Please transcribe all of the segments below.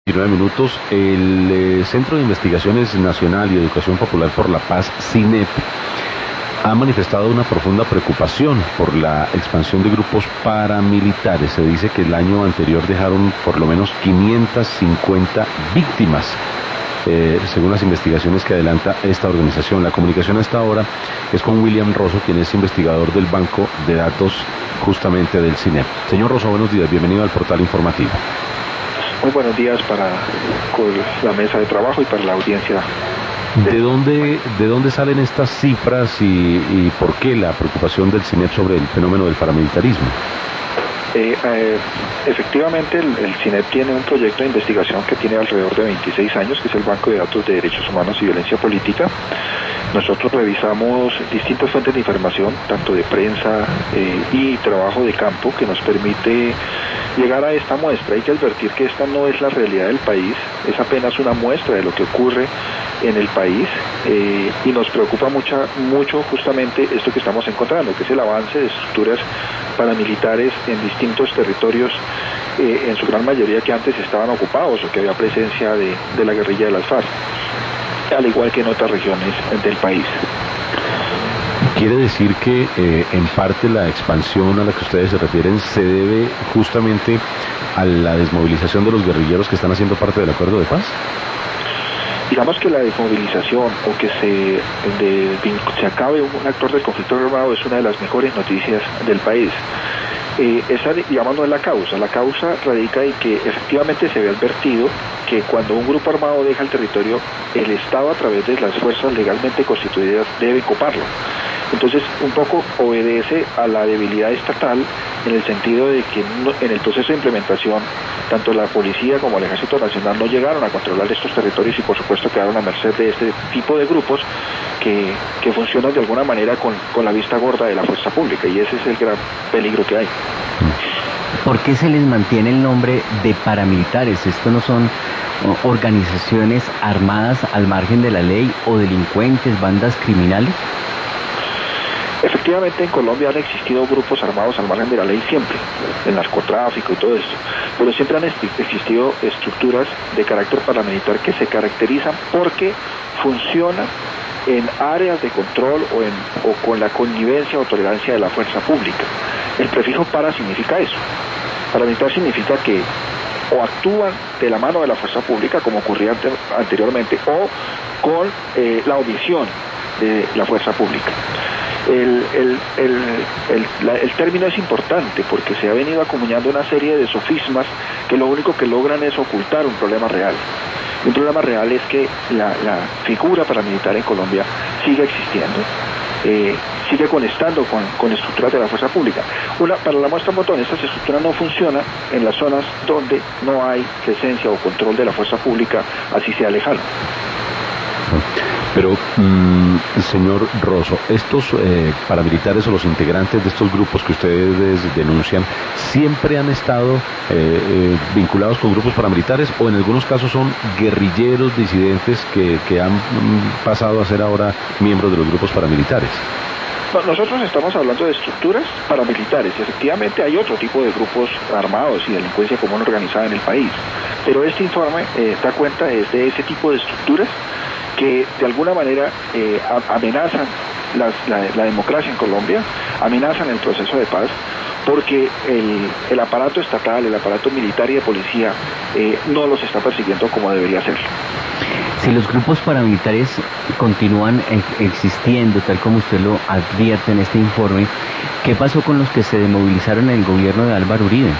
minutos, el Centro de Investigaciones Nacional y Educación Popular por la Paz, CINEP, ha manifestado una profunda preocupación por la expansión de grupos paramilitares. Se dice que el año anterior dejaron por lo menos 550 víctimas, según las investigaciones que adelanta esta organización. La comunicación a esta hora es con William Rosso, quien es investigador del Banco de Datos justamente del CINEP. Señor Rosso, buenos días, bienvenido al portal informativo. Muy buenos días para la mesa de trabajo y para la audiencia. ¿De dónde salen estas cifras y por qué la preocupación del CINEP sobre el fenómeno del paramilitarismo? Efectivamente, el CINEP tiene un proyecto de investigación que tiene alrededor de 26 años, que es el Banco de Datos de Derechos Humanos y Violencia Política. Nosotros revisamos distintas fuentes de información, tanto de prensa y trabajo de campo, que nos permite llegar a esta muestra. Hay que advertir que esta no es la realidad del país, es apenas una muestra de lo que ocurre en el país, y nos preocupa mucho justamente esto que estamos encontrando, que es el avance de estructuras paramilitares en distintos territorios, en su gran mayoría que antes estaban ocupados o que había presencia de la guerrilla de las FARC, al igual que en otras regiones del país. ¿Quiere decir que en parte la expansión a la que ustedes se refieren se debe justamente a la desmovilización de los guerrilleros que están haciendo parte del acuerdo de paz? Digamos que la desmovilización o que se acabe un actor del conflicto armado es una de las mejores noticias del país. Esa, digamos, no es la causa. La causa radica en que efectivamente se había advertido que cuando un grupo armado deja el territorio, el Estado, a través de las fuerzas legalmente constituidas, debe ocuparlo. Entonces, un poco obedece a la debilidad estatal, en el sentido de que en el proceso de implementación, tanto la policía como el Ejército Nacional no llegaron a controlar estos territorios y por supuesto quedaron a merced de este tipo de grupos que funcionan de alguna manera con la vista gorda de la fuerza pública, y ese es el gran peligro que hay. ¿Por qué se les mantiene el nombre de paramilitares? ¿Esto no son organizaciones armadas al margen de la ley o delincuentes, bandas criminales? Efectivamente, en Colombia han existido grupos armados al margen de la ley siempre, el narcotráfico y todo esto, pero siempre han existido estructuras de carácter paramilitar que se caracterizan porque funcionan en áreas de control o con la connivencia o tolerancia de la fuerza pública. El prefijo para significa eso. Paramilitar significa que o actúan de la mano de la fuerza pública, como ocurría anteriormente, o con la omisión de la fuerza pública. El término es importante porque se ha venido acumulando una serie de sofismas que lo único que logran es ocultar un problema real. Un problema real es que la figura paramilitar en Colombia sigue existiendo, sigue conectando con estructuras de la fuerza pública. Para la muestra un botón, estas estructuras no funcionan en las zonas donde no hay presencia o control de la fuerza pública, así sea lejano. Pero, señor Rosso, estos paramilitares o los integrantes de estos grupos que ustedes denuncian, ¿siempre han estado vinculados con grupos paramilitares o en algunos casos son guerrilleros disidentes que han pasado a ser ahora miembros de los grupos paramilitares? No, nosotros estamos hablando de estructuras paramilitares. Efectivamente hay otro tipo de grupos armados y delincuencia común organizada en el país, pero este informe da cuenta de ese tipo de estructuras que de alguna manera amenazan la democracia en Colombia, amenazan el proceso de paz, porque el aparato estatal, el aparato militar y de policía no los está persiguiendo como debería ser. Si los grupos paramilitares continúan existiendo, tal como usted lo advierte en este informe, ¿qué pasó con los que se desmovilizaron en el gobierno de Álvaro Uribe?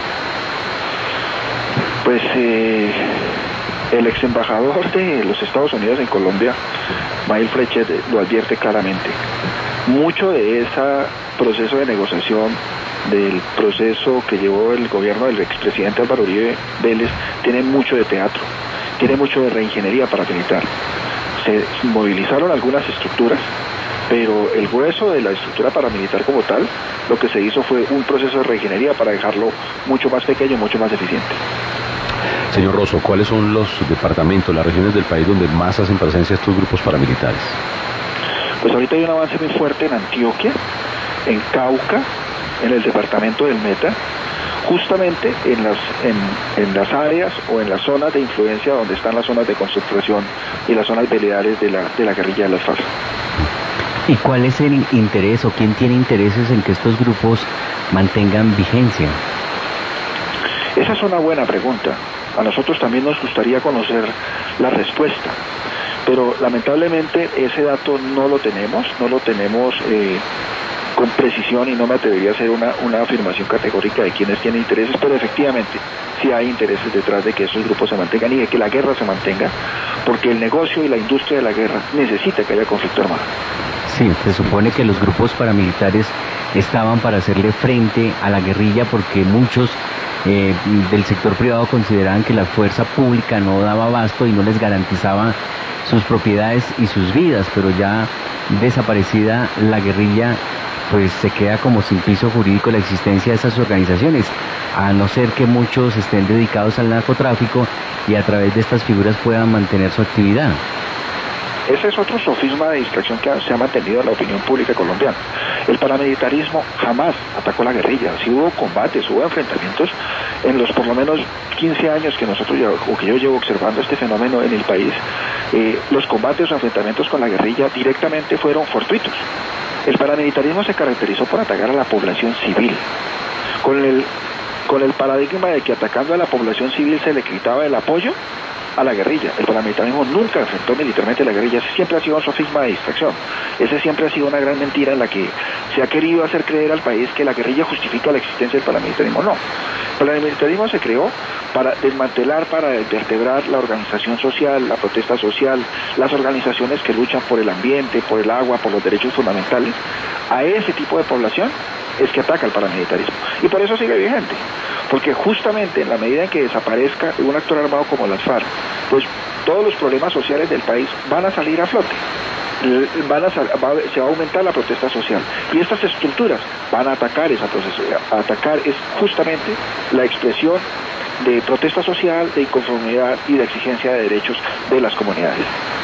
Pues el ex embajador de los Estados Unidos en Colombia, Mael Frechet, lo advierte claramente. Mucho de ese proceso de negociación, del proceso que llevó el gobierno del expresidente Álvaro Uribe Vélez, tiene mucho de teatro, tiene mucho de reingeniería paramilitar. Se movilizaron algunas estructuras, pero el grueso de la estructura paramilitar como tal, lo que se hizo fue un proceso de reingeniería para dejarlo mucho más pequeño, mucho más eficiente. Señor Rosso, ¿cuáles son los departamentos, las regiones del país donde más hacen presencia estos grupos paramilitares? Pues ahorita hay un avance muy fuerte en Antioquia, en Cauca, en el departamento del Meta, justamente en las áreas o en las zonas de influencia donde están las zonas de concentración y las zonas veredales de la guerrilla de las FARC. ¿Y cuál es el interés o quién tiene intereses en que estos grupos mantengan vigencia? Esa es una buena pregunta. A nosotros también nos gustaría conocer la respuesta, pero lamentablemente ese dato no lo tenemos con precisión, y no me atrevería a hacer una afirmación categórica de quiénes tienen intereses, pero efectivamente sí hay intereses detrás de que esos grupos se mantengan y de que la guerra se mantenga, porque el negocio y la industria de la guerra necesita que haya conflicto armado. Sí, se supone que los grupos paramilitares estaban para hacerle frente a la guerrilla porque muchos del sector privado consideraban que la fuerza pública no daba abasto y no les garantizaba sus propiedades y sus vidas, pero ya desaparecida la guerrilla, pues se queda como sin piso jurídico la existencia de esas organizaciones, a no ser que muchos estén dedicados al narcotráfico y a través de estas figuras puedan mantener su actividad. Ese es otro sofisma de distracción que se ha mantenido en la opinión pública colombiana. El paramilitarismo jamás atacó la guerrilla. Sí hubo combates, hubo enfrentamientos en los por lo menos 15 años que yo llevo observando este fenómeno en el país. Los combates o enfrentamientos con la guerrilla directamente fueron fortuitos. El paramilitarismo se caracterizó por atacar a la población civil, con el paradigma de que atacando a la población civil se le quitaba el apoyo a la guerrilla. El paramilitarismo nunca enfrentó militarmente a la guerrilla. Ese siempre ha sido un sofisma de distracción. Ese siempre ha sido una gran mentira en la que se ha querido hacer creer al país que la guerrilla justifica la existencia del paramilitarismo. No. El paramilitarismo se creó para desmantelar, para vertebrar la organización social, la protesta social, las organizaciones que luchan por el ambiente, por el agua, por los derechos fundamentales. A ese tipo de población es que ataca el paramilitarismo. Y por eso sigue vigente. Porque justamente en la medida en que desaparezca un actor armado como las FARC, pues todos los problemas sociales del país van a salir a flote. Se va a aumentar la protesta social. Y estas estructuras van a atacar esa proceso. Atacar es justamente la expresión de protesta social, de inconformidad y de exigencia de derechos de las comunidades.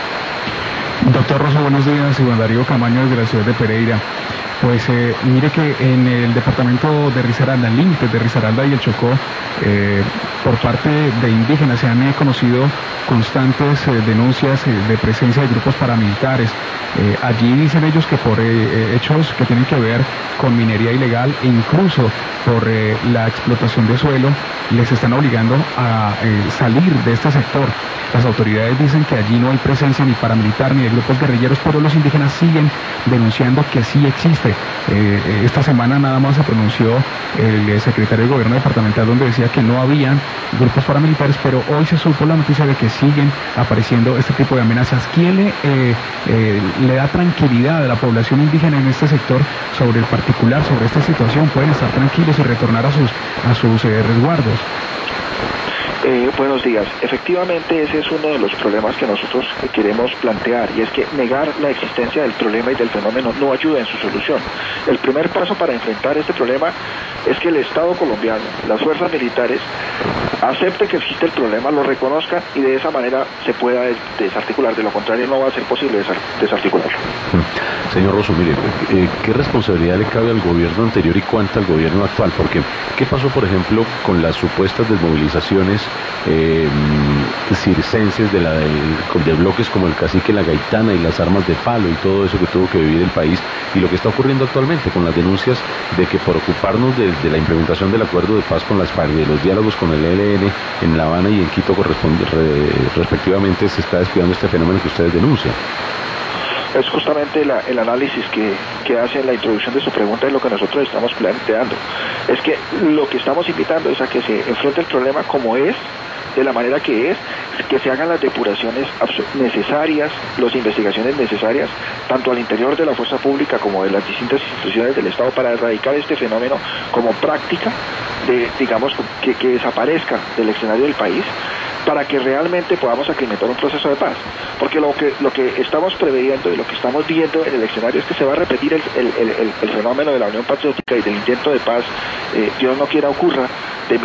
Doctor Rosso, buenos días. Iván Darío Camaño desde la ciudad de Pereira. Pues mire que en el departamento de Risaralda, en límites de Risaralda y el Chocó, por parte de indígenas se han conocido constantes denuncias de presencia de grupos paramilitares. Allí dicen ellos que por hechos que tienen que ver con minería ilegal e incluso por la explotación de suelo, les están obligando a salir de este sector. Las autoridades dicen que allí no hay presencia ni paramilitar ni de grupos guerrilleros, pero los indígenas siguen denunciando que sí existe. Esta semana nada más se pronunció el secretario de Gobierno departamental donde decía que no habían grupos paramilitares, pero hoy se supo la noticia de que siguen apareciendo este tipo de amenazas. ¿Quién le da tranquilidad a la población indígena en este sector sobre el particular, sobre esta situación? Pueden estar tranquilos y retornar a sus resguardos. Buenos días. Efectivamente, ese es uno de los problemas que nosotros queremos plantear, y es que negar la existencia del problema y del fenómeno no ayuda en su solución. El primer paso para enfrentar este problema es que el Estado colombiano, las fuerzas militares, acepten que existe el problema, lo reconozcan y de esa manera se pueda desarticular. De lo contrario, no va a ser posible desarticularlo. Señor Rosso, mire, ¿qué responsabilidad le cabe al gobierno anterior y cuánta al gobierno actual? Porque, ¿qué pasó, por ejemplo, con las supuestas desmovilizaciones circenses de bloques como el Cacique, la Gaitana y las armas de palo y todo eso que tuvo que vivir el país, y lo que está ocurriendo actualmente con las denuncias de que por ocuparnos de la implementación del acuerdo de paz con las FARC, de los diálogos con el ELN en La Habana y en Quito respectivamente, se está descuidando este fenómeno que ustedes denuncian? Es justamente el análisis que hace en la introducción de su pregunta, es lo que nosotros estamos planteando. Es que lo que estamos invitando es a que se enfrente el problema como es, de la manera que se hagan las depuraciones necesarias, las investigaciones necesarias, tanto al interior de la fuerza pública como de las distintas instituciones del Estado, para erradicar este fenómeno como práctica, que desaparezca del escenario del país, para que realmente podamos aclimatar un proceso de paz. Porque lo que estamos preveyendo y lo que estamos viendo en el escenario es que se va a repetir el fenómeno de la Unión Patriótica y del intento de paz, Dios no quiera ocurra, de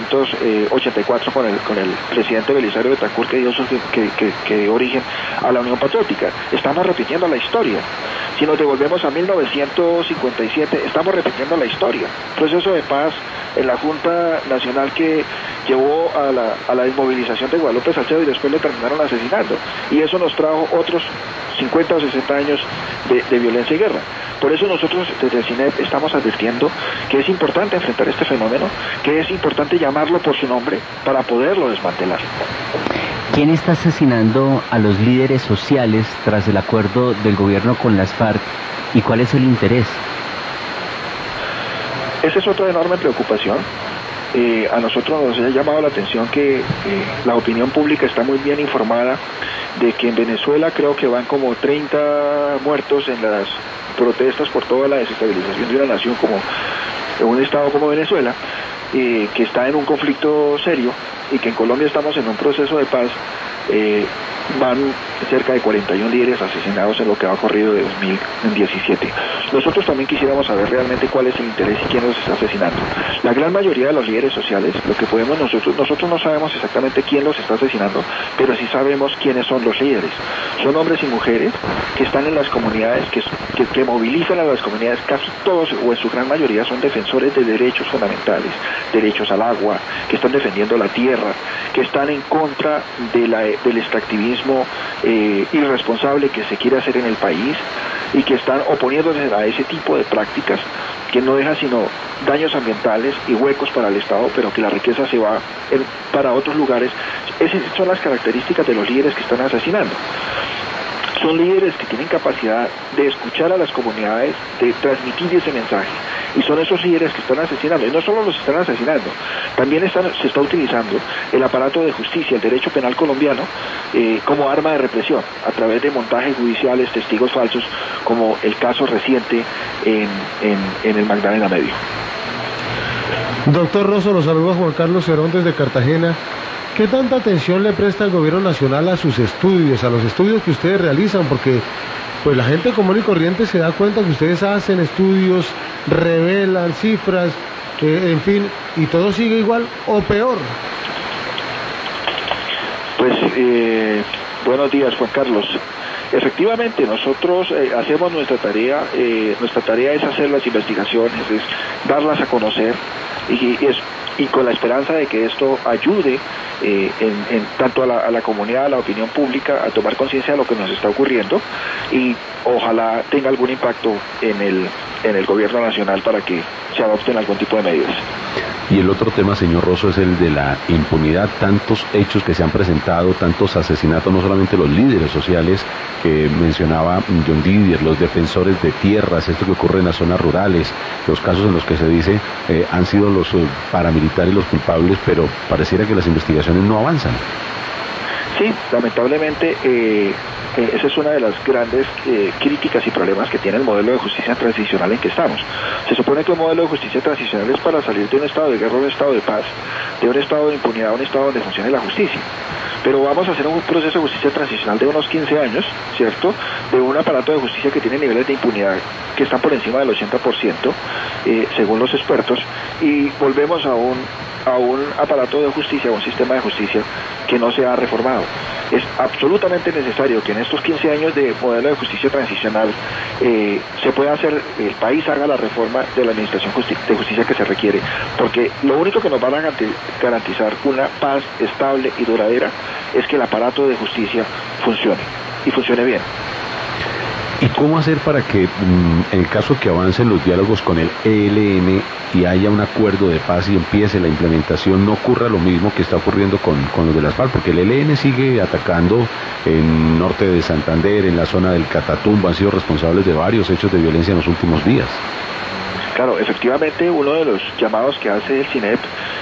1984 con el presidente Belisario Betancur, que dio origen a la Unión Patriótica. Estamos repitiendo la historia. Si nos devolvemos a 1957, estamos repitiendo la historia. Proceso de paz en la Junta Nacional que llevó a la inmovilización de Guadalupe Salcedo y después le terminaron asesinando. Y eso nos trajo otros 50 o 60 años de violencia y guerra. Por eso nosotros desde el CINEP estamos advirtiendo que es importante enfrentar este fenómeno, que es importante llamarlo por su nombre para poderlo desmantelar. ¿Quién está asesinando a los líderes sociales tras el acuerdo del gobierno con las FARC y cuál es el interés? Esa es otra enorme preocupación. A nosotros nos ha llamado la atención que la opinión pública está muy bien informada de que en Venezuela creo que van como 30 muertos en las protestas por toda la desestabilización de una nación como un estado como Venezuela, que está en un conflicto serio y que en Colombia estamos en un proceso de paz. Van cerca de 41 líderes asesinados en lo que ha ocurrido de 2017. Nosotros también quisiéramos saber realmente cuál es el interés y quién los está asesinando. La gran mayoría de los líderes sociales, lo que podemos nosotros no sabemos exactamente quién los está asesinando, pero sí sabemos quiénes son los líderes. Son hombres y mujeres que están en las comunidades, que movilizan a las comunidades. Casi todos, o en su gran mayoría, son defensores de derechos fundamentales, derechos al agua, que están defendiendo la tierra, que están en contra del extractivismo irresponsable que se quiere hacer en el país y que están oponiéndose a ese tipo de prácticas que no dejan sino daños ambientales y huecos para el Estado, pero que la riqueza se va para otros lugares. Esas son las características de los líderes que están asesinando. Son líderes que tienen capacidad de escuchar a las comunidades, de transmitir ese mensaje. Y son esos líderes que están asesinando. Y no solo los están asesinando, también se está utilizando el aparato de justicia, el derecho penal colombiano, como arma de represión, a través de montajes judiciales, testigos falsos, como el caso reciente en el Magdalena Medio. Doctor Rosso, los saluda Juan Carlos Cerón desde Cartagena. ¿Qué tanta atención le presta el gobierno nacional a sus estudios, a los estudios que ustedes realizan? Porque pues la gente común y corriente se da cuenta que ustedes hacen estudios, revelan cifras, en fin, y todo sigue igual o peor. Pues buenos días, Juan Carlos. Efectivamente, nosotros hacemos nuestra tarea es hacer las investigaciones, es darlas a conocer y con la esperanza de que esto ayude tanto a la comunidad, a la opinión pública, a tomar conciencia de lo que nos está ocurriendo y ojalá tenga algún impacto en el gobierno nacional para que se adopten algún tipo de medidas. Y el otro tema, señor Rosso, es el de la impunidad. Tantos hechos que se han presentado, tantos asesinatos, no solamente los líderes sociales que mencionaba John Didier, los defensores de tierras, esto que ocurre en las zonas rurales, los casos en los que se dice han sido los paramilitares los culpables, pero pareciera que las investigaciones no avanzan. Sí, lamentablemente esa es una de las grandes críticas y problemas que tiene el modelo de justicia transicional en que estamos. Se supone que un modelo de justicia transicional es para salir de un estado de guerra a un estado de paz, de un estado de impunidad a un estado donde funcione la justicia. Pero vamos a hacer un proceso de justicia transicional de unos 15 años, ¿cierto? De un aparato de justicia que tiene niveles de impunidad que están por encima del 80%, según los expertos, y volvemos a un aparato de justicia, a un sistema de justicia que no se ha reformado. Es absolutamente necesario que en estos 15 años de modelo de justicia transicional se pueda hacer, el país haga la reforma de la administración de justicia que se requiere, porque lo único que nos va a garantizar una paz estable y duradera es que el aparato de justicia funcione, y funcione bien. ¿Y cómo hacer para que, en el caso que avancen los diálogos con el ELN y haya un acuerdo de paz y empiece la implementación, no ocurra lo mismo que está ocurriendo con los de las FARC? Porque el ELN sigue atacando en norte de Santander, en la zona del Catatumbo, han sido responsables de varios hechos de violencia en los últimos días. Claro, efectivamente, uno de los llamados que hace el CINEP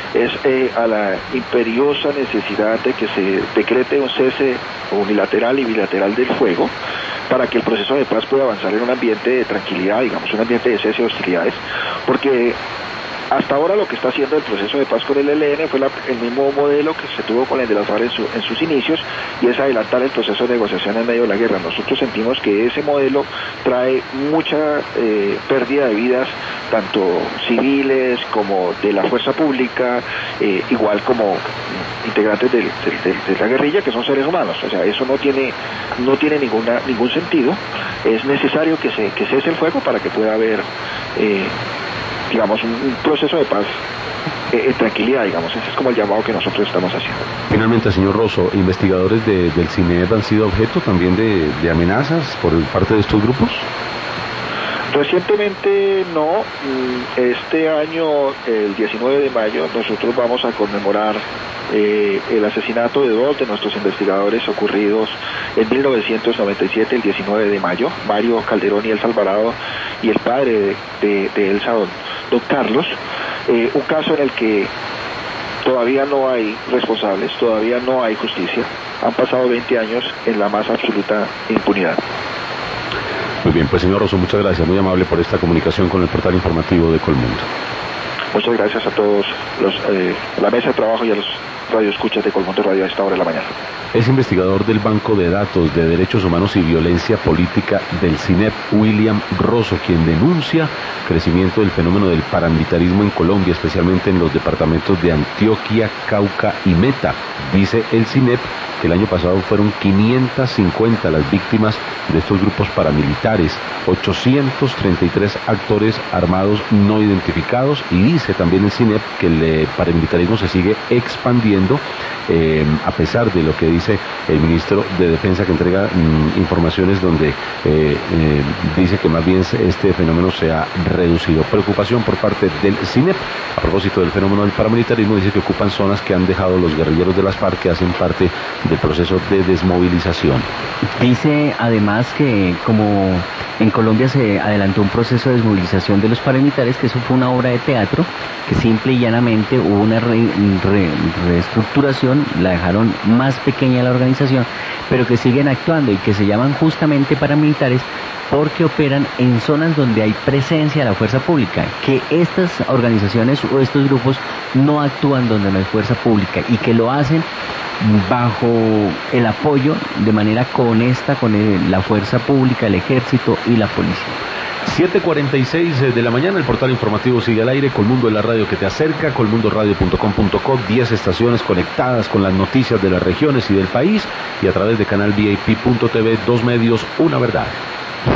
es a la imperiosa necesidad de que se decrete un cese unilateral y bilateral del fuego, para que el proceso de paz pueda avanzar en un ambiente de tranquilidad, digamos, un ambiente de cese de hostilidades, porque hasta ahora lo que está haciendo el proceso de paz con el ELN fue el mismo modelo que se tuvo con el de las FARC en sus inicios, y es adelantar el proceso de negociación en medio de la guerra. Nosotros sentimos que ese modelo trae mucha pérdida de vidas, tanto civiles como de la fuerza pública, igual como integrantes de la guerrilla, que son seres humanos. O sea, eso no tiene ningún sentido. Es necesario que cese el fuego para que pueda haber, digamos, un proceso de paz en tranquilidad, digamos. Ese es como el llamado que nosotros estamos haciendo. Finalmente, señor Rosso, ¿investigadores del CINEP han sido objeto también de amenazas por parte de estos grupos? Recientemente no. Este año, el 19 de mayo, nosotros vamos a conmemorar el asesinato de dos de nuestros investigadores ocurridos en 1997, el 19 de mayo, Mario Calderón y Elsa Alvarado, y el padre de Elsa, don Carlos. Un caso en el que todavía no hay responsables, todavía no hay justicia. Han pasado 20 años en la más absoluta impunidad. Muy bien, pues señor Rosso, muchas gracias, muy amable por esta comunicación con el portal informativo de Colmundo. Muchas gracias a todos la mesa de trabajo y a los radioescuchas de Colmundo Radio a esta hora de la mañana. Es investigador del Banco de Datos de Derechos Humanos y Violencia Política del CINEP, William Rosso, quien denuncia crecimiento del fenómeno del paramilitarismo en Colombia, especialmente en los departamentos de Antioquia, Cauca y Meta. Dice el CINEP que el año pasado fueron 550 las víctimas de estos grupos paramilitares, 833 actores armados no identificados, y dice también el CINEP que el paramilitarismo se sigue expandiendo, a pesar de lo que dice el ministro de Defensa, que entrega informaciones donde dice que más bien este fenómeno se ha reducido. Preocupación por parte del CINEP a propósito del fenómeno del paramilitarismo. Dice que ocupan zonas que han dejado los guerrilleros de las FARC, que hacen parte del proceso de desmovilización. Dice además que como en Colombia se adelantó un proceso de desmovilización de los paramilitares, que eso fue una obra de teatro, que simple y llanamente hubo una reestructuración, la dejaron más pequeña la organización, pero que siguen actuando y que se llaman justamente paramilitares porque operan en zonas donde hay presencia de la fuerza pública, que estas organizaciones o estos grupos no actúan donde no hay fuerza pública y que lo hacen bajo el apoyo de manera honesta con la fuerza pública, el ejército y la policía. 7:46 de la mañana, el portal informativo sigue al aire. Colmundo es la radio que te acerca, colmundoradio.com.co, 10 estaciones conectadas con las noticias de las regiones y del país, y a través de canal VIP.tv, 2 medios, una verdad.